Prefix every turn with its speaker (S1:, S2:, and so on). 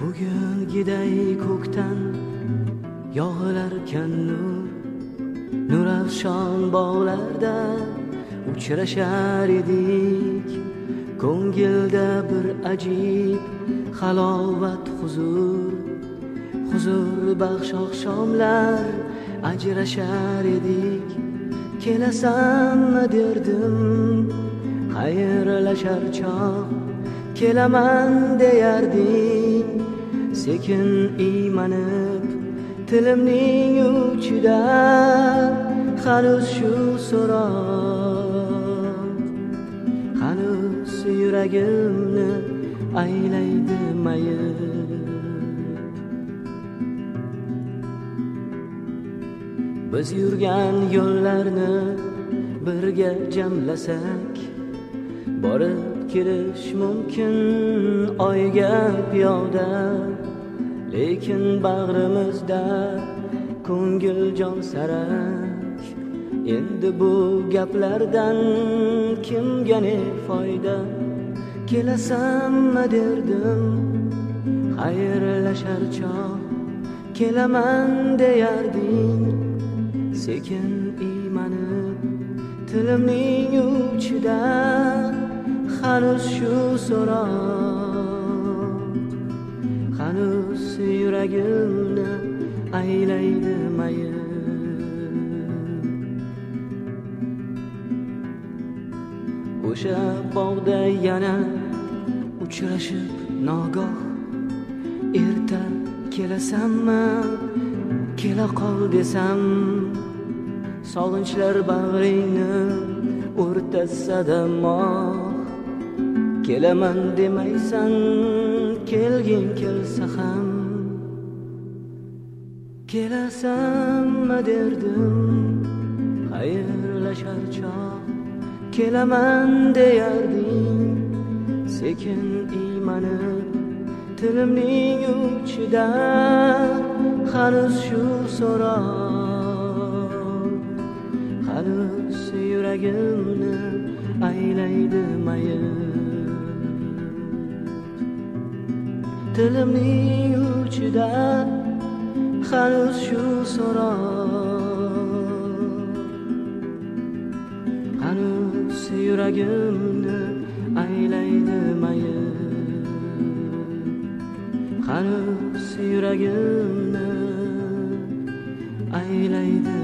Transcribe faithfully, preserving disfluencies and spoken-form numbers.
S1: bugungiday ko'kdan yog'ilarkan nur, nurafshon bog'larda uchrashar edik. Ko'ngilda bir ajib halovat huzur, huzur baxsh oqshomlar ajrashar edik. Kelasanmi derdim xayrlashar chog', kelaman deyarding sekin iymanib tilimning uchida hanuz shu so'roq, hanuz yuragimni aylaydi mayib. Biz yurgan yo'llarni birga jamlasak, borib kelish mumkin oyga piyoda. Lekin bag'rimizda ko'ngil jon sarak, endi bu gaplardan kimga ne foyda? Kelasanmi derdim xayrlashar chog', kelaman deyarding sekin iymanib tilimning uchida hanuz shu so'roq, hanuz yuragimni aylaydi mayib. O'sha bog'da yana uchrashib nogoh, erta kelasanmi kela qol desam, sog'inchlar bag'ringni o'rtasida moh. Kelaman demaysan, kelgin kelsa ham, kelasanmi derdim xayrlashar chog', kelaman deyarding sekin iymanib tilimning uchida hanuz shu so'roq, hanuz yuragimni aylaydi mayib. Tilimning uchida hanuz shu so'roq, hanuz yuragimni aylaydi mayib, hanuz yuragimni aylaydi